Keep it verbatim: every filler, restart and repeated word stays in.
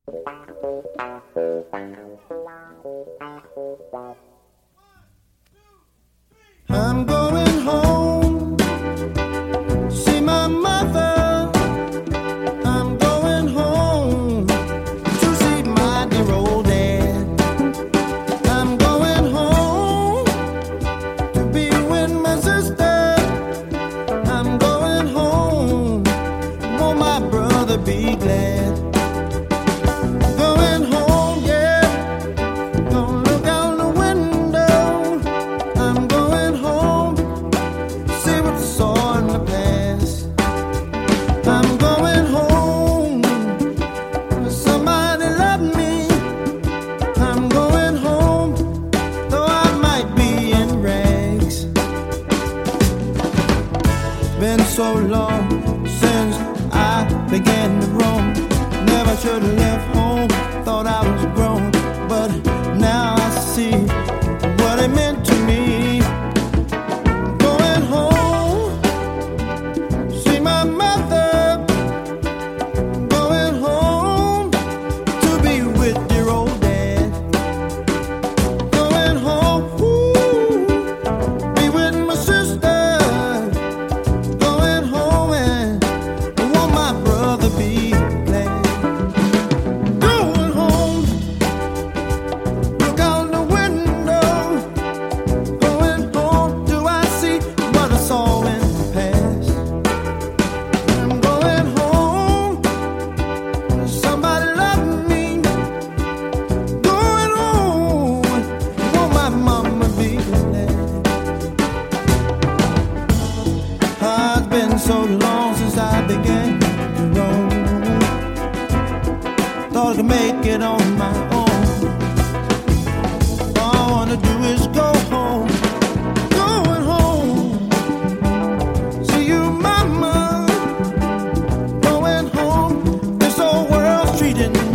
I'm going home, see my mother. I'm going home to see my dear old dad. I'm going home to be with my sister. I'm going home, won't my brother be glad? Going home, yeah, gonna look out the window. I'm going home, see what I saw in the past. I'm going home, somebody love me. I'm going home, though I might be in rags. Been so long since I began to roam. Never should have left home, thought I was grown, but now I see what it meant to me. Going home, see my mother. Going home to be with dear old dad. Going home, ooh, be with my sister. Going home and won't my brother be glad? Going home, look out the window. Going home, do I see what I saw in the past? I'm going home, somebody love me. Going home, won't my mama be glad? Ah, it's been so long since I began to roam. Thought I could make it on my own. All I wanna do is go home. Going home, see you, mama. Going home, this old world's treating